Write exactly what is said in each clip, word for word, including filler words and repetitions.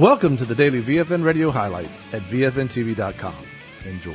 Welcome to the daily V F N Radio highlights at V F N T V dot com. Enjoy.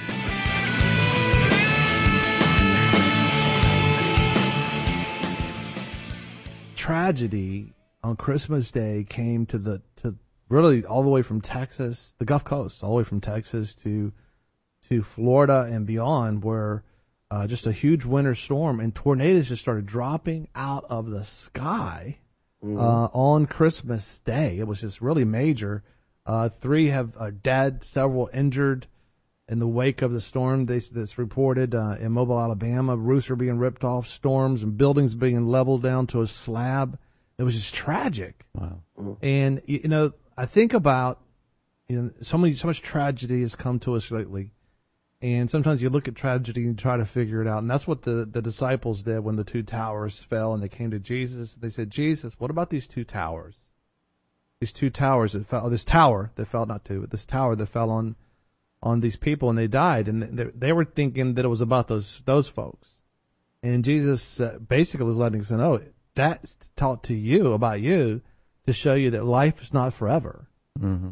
Tragedy on Christmas Day came to the to really all the way from Texas, the Gulf Coast, all the way from Texas to to Florida and beyond, where uh, just a huge winter storm and tornadoes just started dropping out of the sky. Mm-hmm. Uh, on Christmas Day. It was just really major. Uh, three have are dead, several injured in the wake of the storm. They, that's reported uh, in Mobile, Alabama. Roofs are being ripped off, storms and buildings being leveled down to a slab. It was just tragic. Wow. Mm-hmm. And you know, I think about you know so many so much tragedy has come to us lately. And sometimes you look at tragedy and try to figure it out. And that's what the, the disciples did when the two towers fell and they came to Jesus. They said, Jesus, what about these two towers? These two towers that fell, this tower that fell, not two, but this tower that fell on on these people and they died. And they, they were thinking that it was about those those folks. And Jesus uh, basically was letting us know, that's taught to you, about you, to show you that life is not forever. Mm-hmm.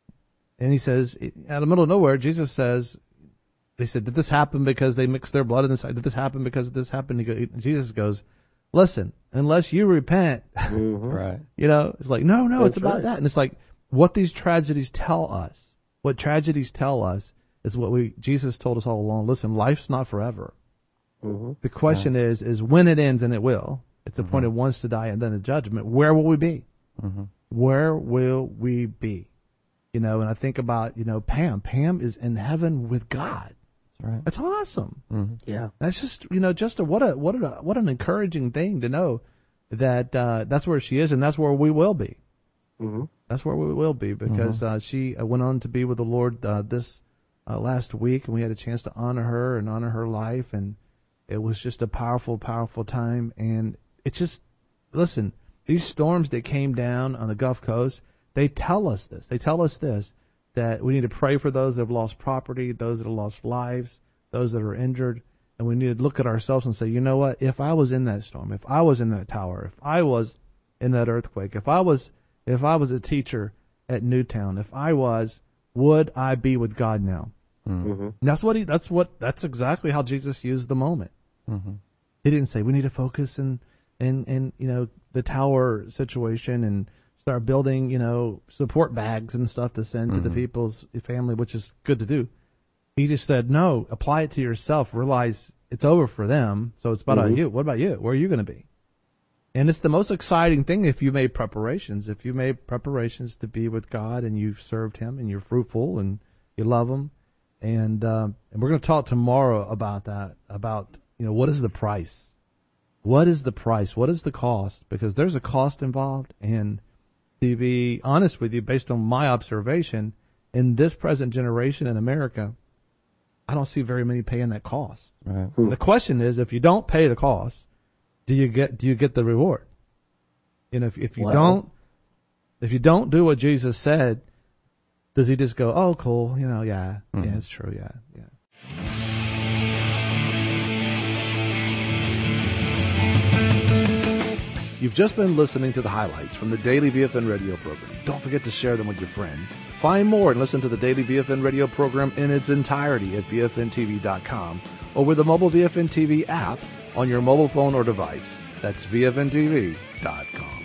And he says, out of the middle of nowhere, Jesus says, they said, did this happen because they mixed their blood in the side? Did this happen because this happened? He go, Jesus goes, listen, unless you repent, mm-hmm. right? You know, it's like, no, no, That's it's about right. that. And it's like, what these tragedies tell us, what tragedies tell us is what we, Jesus told us all along. Listen, life's not forever. Mm-hmm. The question yeah. is, is when it ends, and it will. It's mm-hmm. appointed once to die and then the judgment. Where will we be? Mm-hmm. Where will we be? You know, and I think about, you know, Pam. Pam is in heaven with God. Right. That's awesome. Mm-hmm. Yeah, that's just you know just a, what a what a what an encouraging thing to know that uh, that's where she is and that's where we will be. Mm-hmm. That's where we will be because mm-hmm. uh, she uh, went on to be with the Lord uh, this uh, last week, and we had a chance to honor her and honor her life, and it was just a powerful, powerful time. And it's just listen, these storms that came down on the Gulf Coast, they tell us this. They tell us this. That we need to pray for those that have lost property, those that have lost lives, those that are injured, and we need to look at ourselves and say, you know what, if I was in that storm, if I was in that tower, if I was in that earthquake, if I was if I was a teacher at Newtown, if I was, would I be with God now? Mm-hmm. That's what he that's what that's exactly how Jesus used the moment. Mm-hmm. He didn't say we need to focus in in, in you know the tower situation and start building, you know, support bags and stuff to send mm-hmm. to the people's family, which is good to do. He just said, no, apply it to yourself. Realize it's over for them, so it's about mm-hmm. you. What about you? Where are you going to be? And it's the most exciting thing if you made preparations. If you made preparations to be with God and you've served Him and you're fruitful and you love Him. And, uh, and we're going to talk tomorrow about that, about, you know, what is the price? What is the price? What is the cost? Because there's a cost involved, and to be honest with you, based on my observation, in this present generation in America, I don't see very many paying that cost. Right. Hmm. The question is, if you don't pay the cost, do you get do you get the reward? You know, if if you well, don't if you don't do what Jesus said, does He just go, oh, cool, you know, yeah, mm-hmm. yeah, it's true, yeah, yeah. You've just been listening to the highlights from the Daily V F N Radio program. Don't forget to share them with your friends. Find more and listen to the Daily V F N Radio program in its entirety at V F N T V dot com or with the mobile V F N T V app on your mobile phone or device. That's V F N T V dot com.